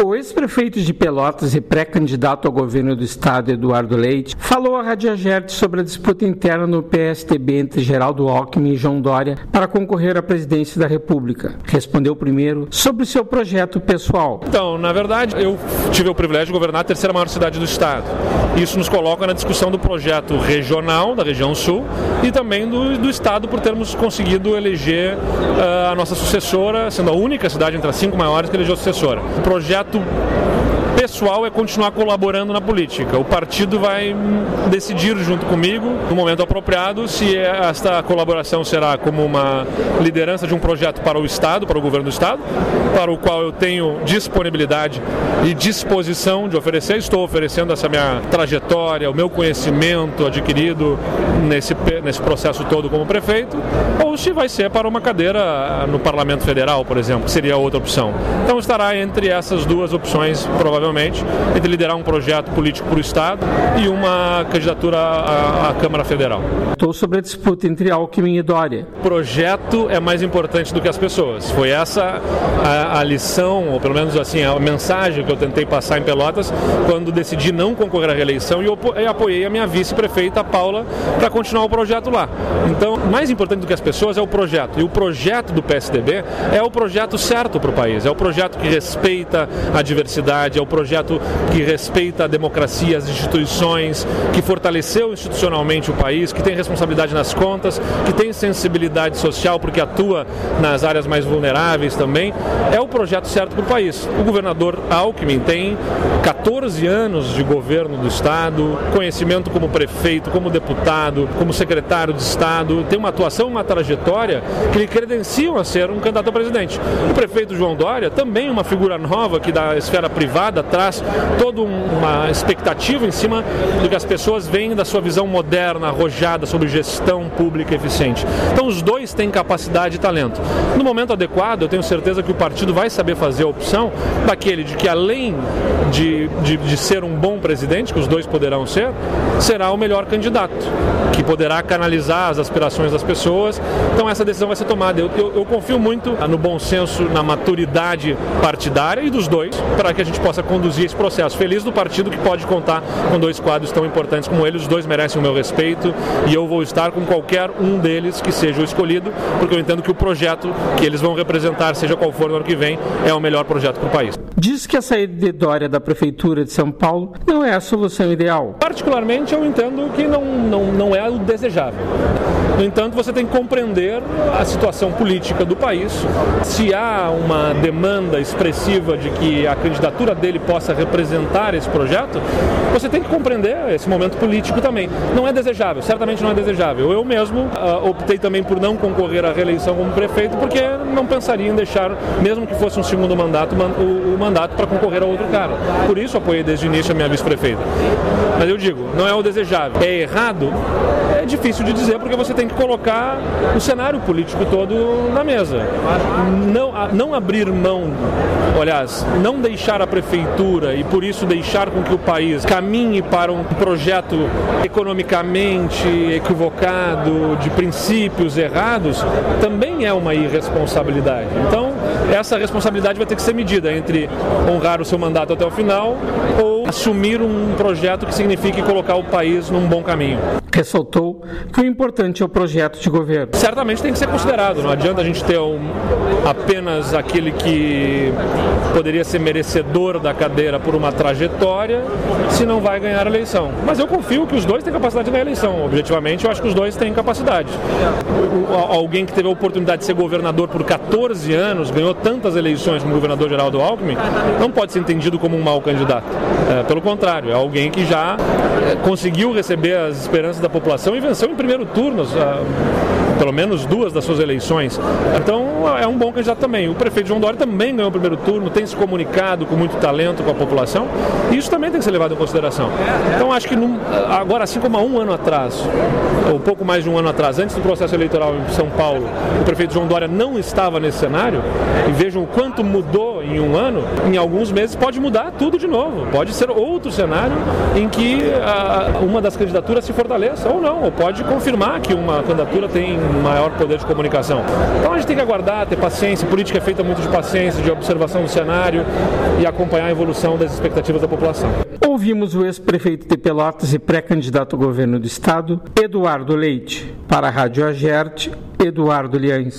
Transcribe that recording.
O ex-prefeito de Pelotas e pré-candidato ao governo do estado, Eduardo Leite, falou à Rádio Agerte sobre a disputa interna no PSDB entre Geraldo Alckmin e João Dória para concorrer à presidência da República. Respondeu primeiro sobre o seu projeto pessoal. Então, na verdade, eu tive o privilégio de governar a terceira maior cidade do estado. Isso nos coloca na discussão do projeto regional, da região sul, e também do estado por termos conseguido eleger a nossa sucessora, sendo a única cidade entre as 5 maiores que elegeu a sucessora. O projeto pessoal é continuar colaborando na política. O partido vai decidir junto comigo, no momento apropriado, se esta colaboração será como uma liderança de um projeto para o Estado, para o governo do Estado, para o qual eu tenho disponibilidade e disposição de oferecer. Estou oferecendo essa minha trajetória, o meu conhecimento adquirido nesse processo todo como prefeito, ou se vai ser para uma cadeira no Parlamento Federal, por exemplo, que seria outra opção. Então estará entre essas duas opções, provavelmente, entre liderar um projeto político para o Estado e uma candidatura à Câmara Federal. Estou sobre a disputa entre Alckmin e Dória. O projeto é mais importante do que as pessoas. Foi essa a lição, ou pelo menos assim, a mensagem que eu tentei passar em Pelotas quando decidi não concorrer à reeleição e apoiei a minha vice-prefeita, Paula, para continuar o projeto lá. Então, mais importante do que as pessoas é o projeto. E o projeto do PSDB é o projeto certo para o país. É o projeto que respeita a diversidade, é o projeto que respeita a democracia, as instituições, que fortaleceu institucionalmente o país, que tem responsabilidade nas contas, que tem sensibilidade social porque atua nas áreas mais vulneráveis também. É o projeto certo para o país. O governador Alckmin tem 14 anos de governo do Estado, conhecimento como prefeito, como deputado, como secretário de Estado, tem uma atuação, uma trajetória que lhe credenciam a ser um candidato a presidente. O prefeito João Dória, também uma figura nova que da esfera privada traz toda uma expectativa em cima do que as pessoas veem da sua visão moderna, arrojada sobre gestão pública eficiente. Então os dois têm capacidade e talento. No momento adequado, eu tenho certeza que o partido vai saber fazer a opção daquele de que, além de ser um bom presidente, que os dois poderão ser, será o melhor candidato, que poderá canalizar as aspirações das pessoas. Então essa decisão vai ser tomada. Eu confio muito no bom senso, na maturidade partidária e dos dois, para que a gente possa conduzir esse processo. Feliz do partido que pode contar com dois quadros tão importantes como eles. Os dois merecem o meu respeito e eu vou estar com qualquer um deles que seja o escolhido, porque eu entendo que o projeto que eles vão representar, seja qual for no ano que vem, é o melhor projeto para o país. Diz que a saída de Dória da Prefeitura de São Paulo não é a solução ideal. Particularmente, eu entendo que não é o desejável. No entanto, você tem que compreender a situação política do país. Se há uma demanda expressiva de que a candidatura dele possa representar esse projeto, você tem que compreender esse momento político também. Não é desejável, certamente não é desejável. Eu mesmo optei também por não concorrer à reeleição como prefeito, porque não pensaria em deixar, mesmo que fosse um segundo mandato, o mandato para concorrer a outro cara. Por isso apoiei desde o início a minha vice-prefeita. Mas eu digo, não é o desejável. É errado? É difícil de dizer, porque você tem que colocar o cenário político todo na mesa. Não abrir mão, aliás, não deixar a prefeitura e por isso deixar com que o país caminhe para um projeto economicamente equivocado, de princípios errados, também é uma irresponsabilidade. Então, essa responsabilidade vai ter que ser medida entre honrar o seu mandato até o final ou assumir um projeto que signifique colocar o país num bom caminho. Ressaltou que o importante é o projeto de governo. Certamente tem que ser considerado. Não adianta a gente ter apenas aquele que poderia ser merecedor da cadeira por uma trajetória, se não vai ganhar a eleição. Mas eu confio que os dois têm capacidade de ganhar a eleição. Objetivamente, eu acho que os dois têm capacidade. Alguém que teve a oportunidade de ser governador por 14 anos, ganhou tantas eleições como o governador Geraldo Alckmin, não pode ser entendido como um mau candidato. Pelo contrário, é alguém que já conseguiu receber as esperanças da população e venceu em primeiro turno pelo menos 2 das suas eleições. Então é um bom candidato também. O prefeito João Dória também ganhou o primeiro turno, tem se comunicado com muito talento com a população, e isso também tem que ser levado em consideração. Então acho que agora, assim como há um ano atrás, ou pouco mais de um ano atrás, antes do processo eleitoral em São Paulo, o prefeito João Dória não estava nesse cenário, e vejam o quanto mudou em um ano, em alguns meses pode mudar tudo de novo. Pode ser outro cenário em que uma das candidaturas se fortaleça ou não, ou pode confirmar que uma candidatura tem maior poder de comunicação. Então a gente tem que aguardar, ter paciência. Política é feita muito de paciência, de observação do cenário e acompanhar a evolução das expectativas da população. Ouvimos o ex-prefeito de Pelotas e pré-candidato ao governo do estado, Eduardo Leite. Para a Rádio Agerte, Eduardo Liães.